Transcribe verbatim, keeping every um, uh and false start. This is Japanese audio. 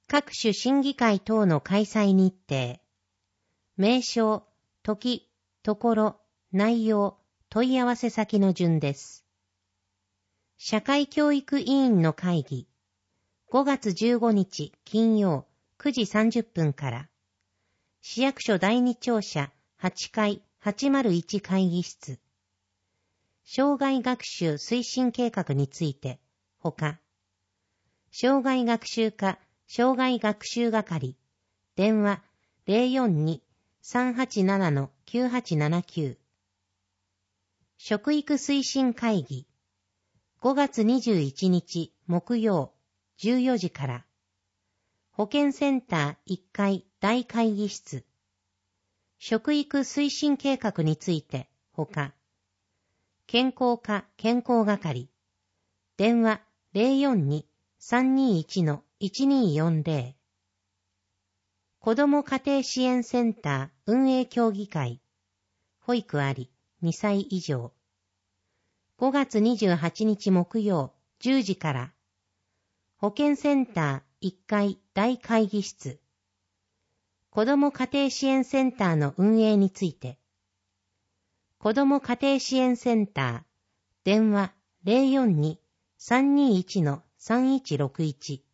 各種審議会等の開催日程。名称、時、ところ、内容、問い合わせ先の順です。社会教育委員の会議。ごがつじゅうごにち金曜くじさんじゅっぷんから。市役所だいに庁舎はちかいはちまるいち会議室。障害学習推進計画について、ほか。障害学習課障害学習係。電話 ゼロよんに さんはちなな きゅうはちななきゅう。食育推進会議。ごがつにじゅういちにち木曜じゅうよじから。保健センターいっかい大会議室。食育推進計画について、ほか。健康課健康係。電話 ゼロよんに さんにいち いちによんゼロ。子ども家庭支援センター運営協議会。保育ありにさい以上。ごがつにじゅうはちにち木曜じゅうじから。保健センターいっかい大会議室。子ども家庭支援センターの運営について。子ども家庭支援センター。電話 ゼロよんに さんにいち さんいちろくいち。